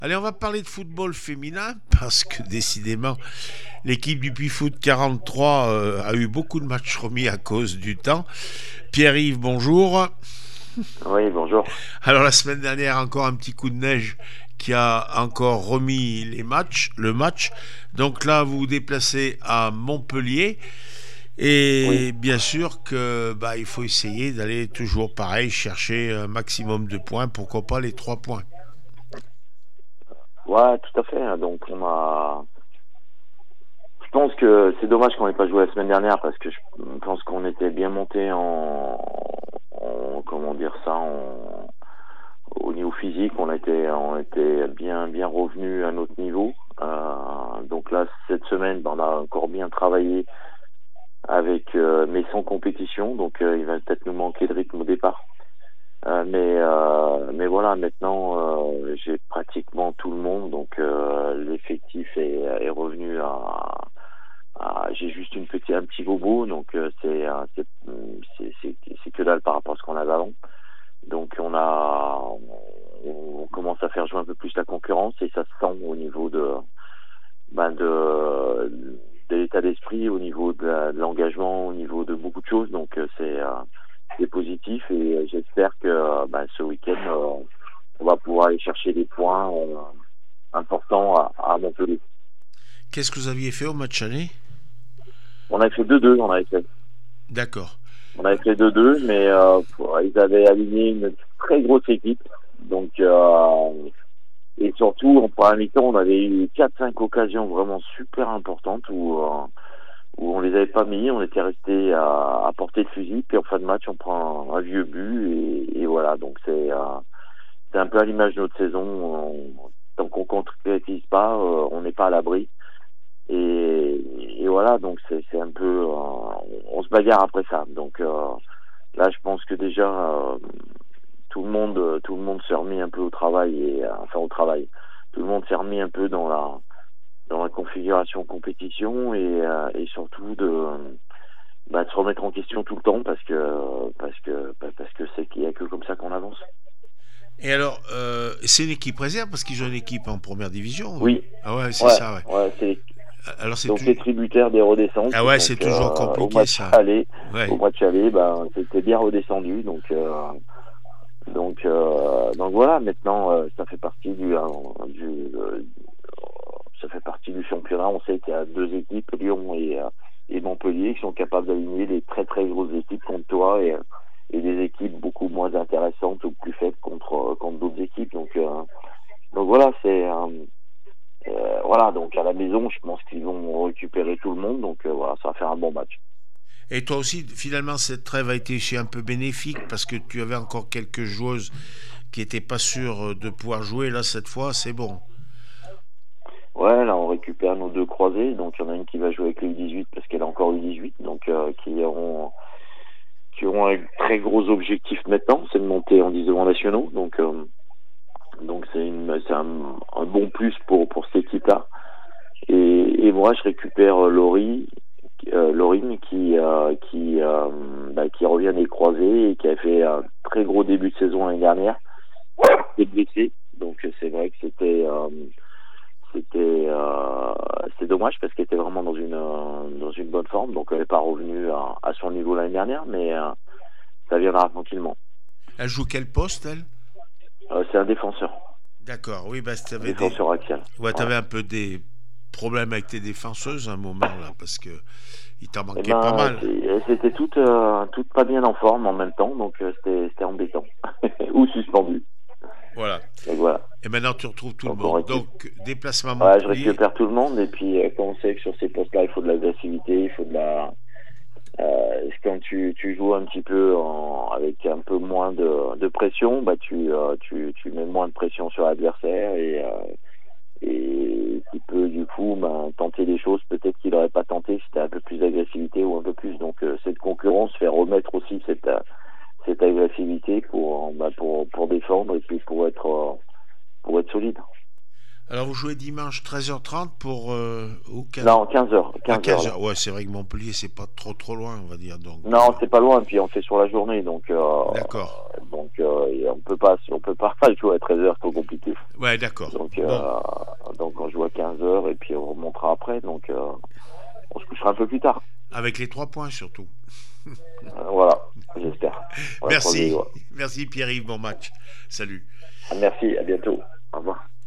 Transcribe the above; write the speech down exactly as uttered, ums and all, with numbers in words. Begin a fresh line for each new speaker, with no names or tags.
Allez, on va parler de football féminin parce que décidément, l'équipe du Puy-Foot quarante-trois euh, a eu beaucoup de matchs remis à cause du temps. Pierre-Yves, bonjour.
Oui, bonjour.
Alors la semaine dernière, encore un petit coup de neige qui a encore remis les matchs, le match. Donc là, vous vous déplacez à Montpellier
Oui.
et bien sûr que bah, il faut essayer d'aller toujours pareil chercher un maximum de points, pourquoi pas les trois points.
Ouais, tout à fait. Donc on a. Je pense que c'est dommage qu'on n'ait pas joué la semaine dernière parce que je pense qu'on était bien monté en, en- comment dire ça, en... au niveau physique, on était, on était bien, bien revenu à notre niveau. Euh, donc là, cette semaine, ben, on a encore bien travaillé avec, euh, mais sans compétition. Donc euh, il va peut-être nous manquer de rythme au départ. Euh, mais euh, mais voilà, maintenant euh, j'ai pratiquement tout le monde, donc euh, l'effectif est, est revenu à, à- j'ai juste une petite un petit bobo, donc euh, c'est euh, c'est c'est c'est c'est que dalle par rapport à ce qu'on avait avant. Donc on a on, on commence à faire jouer un peu plus la concurrence et ça se sent au niveau de ben de de l'état d'esprit, au niveau de la- de l'engagement, au niveau de beaucoup de choses. Donc euh, c'est euh, c'est positif et euh, j'espère que euh, ben, ce week-end euh, on va pouvoir aller chercher des points euh, importants à, à Montpellier.
Qu'est-ce que vous aviez fait au match aller?
On avait fait deux deux, on avait fait,
D'accord.
on avait fait deux deux, mais euh, pour- ils avaient aligné une très grosse équipe. Donc euh, et surtout en première mi-temps, on avait eu quatre cinq occasions vraiment super importantes où euh, où on les avait pas mis, on était resté à, à portée de fusil, puis en fin de match on prend un, un vieux but et, et voilà. Donc c'est euh, c'est un peu à l'image de notre saison. On- tant qu'on concrétise pas, euh, on n'est pas à l'abri. Et, et voilà, donc c'est c'est un peu, euh, on se bagarre après ça. Donc euh, là, je pense que déjà euh, tout le monde, tout le monde s'est remis un peu au travail et euh, enfin au travail. Tout le monde s'est remis un peu dans la dans la configuration compétition et, euh, et surtout de bah, de se remettre en question tout le temps parce que parce que parce que c'est qu'il y a que comme ça qu'on avance.
Et alors, euh, c'est une équipe réserve parce qu'ils ont une équipe en première division. Oui.
Oui,
Ah ouais, c'est
ouais,
ça, ouais.
ouais, c'est
Alors c'est
donc
tout.
les tributaires des redescentes.
Ah ouais, c'est
Donc
toujours
euh, au
compliqué
match
ça.
aller, au
Ouais.
match aller, ben c'était bien redescendu. Donc euh, donc euh, donc voilà. Maintenant, euh, ça fait partie du, euh, du euh, ça fait partie du championnat. On sait qu'il y a deux équipes, Lyon et euh, et Montpellier, qui sont capables d'aligner des très très grosses équipes contre toi et et des équipes beaucoup moins intéressantes ou plus faibles contre contre d'autres équipes. Donc euh, donc voilà, c'est euh, euh, voilà, donc à la maison, je pense qu'ils vont récupérer tout le monde, donc euh, voilà, ça va faire un bon match.
Et toi aussi, finalement, cette trêve a été chez un peu bénéfique parce que tu avais encore quelques joueuses qui n'étaient pas sûres de pouvoir jouer. Là, cette fois, c'est bon.
Ouais, là on récupère nos deux croisés, donc il y en a une qui va jouer avec le U dix-huit parce qu'elle a encore U dix-huit, donc euh, qui auront qui auront un très gros objectif maintenant, c'est de monter en division nationaux, donc euh, donc c'est une c'est un, un bon plus pour pour cette équipe-là. Et, et moi je récupère euh, Laurie, euh, Laurine qui euh, qui euh, bah, qui revient des croisés et qui a fait un très gros début de saison l'année dernière, qui est blessée, donc c'est vrai que c'était euh, C'était euh, c'est dommage parce qu'elle était vraiment dans une euh, dans une bonne forme, donc elle n'est pas revenue à, à son niveau l'année dernière, mais euh, ça viendra tranquillement.
Elle joue quel poste, elle?
Euh, c'est un défenseur,
D'accord, oui, bah, tu
un
avais des...
défenseur axial.
ouais,
Ouais.
t'avais un peu des problèmes avec tes défenseuses à un moment, là, parce que il t'en
Et
manquait pas
ben
mal.
c'est- elles étaient toutes euh, toutes pas bien en forme en même temps, donc euh, c'était c'était embêtant ou suspendu.
Voilà.
Donc voilà,
Et maintenant, tu retrouves tout le
donc on
monde.
récupère.
Donc, déplacement à
Ouais, je
Montpellier.
récupère tout le monde et puis euh, quand on sait que sur ces postes-là il faut de l'agressivité, il faut de la Euh, quand tu, tu joues un petit peu en, avec un peu moins de, de pression, bah tu, euh, tu, tu mets moins de pression sur l'adversaire et, euh, et tu peux du coup bah, tenter des choses peut-être qu'il n'aurait pas tenté si c'était un peu plus d'agressivité ou un peu plus. Donc euh, cette concurrence fait remettre aussi cette, euh, cette agressivité pour, bah, pour, pour défendre et puis pour être, euh, pour être solide.
Alors vous jouez dimanche treize heures trente pour euh, ou quinze
Non, quinze heures.
Ah,
quinze heures.
quinze heures. Ouais, c'est vrai que Montpellier, c'est pas trop trop loin, on va dire. Donc,
Non,
euh,
c'est pas loin, puis on fait sur la journée, donc euh,
d'accord.
donc euh, et on peut pas on peut pas jouer à treize heures, trop compliqué.
Ouais, d'accord.
Donc
Bon,
euh, donc on joue à quinze heures et puis on remontera après, donc euh, on se couchera un peu plus tard.
avec les trois points surtout.
Euh, voilà, j'espère. On va croiser les
Merci.
doigts.
Merci Pierre-Yves, bon match. Salut.
Merci, à bientôt. Au revoir.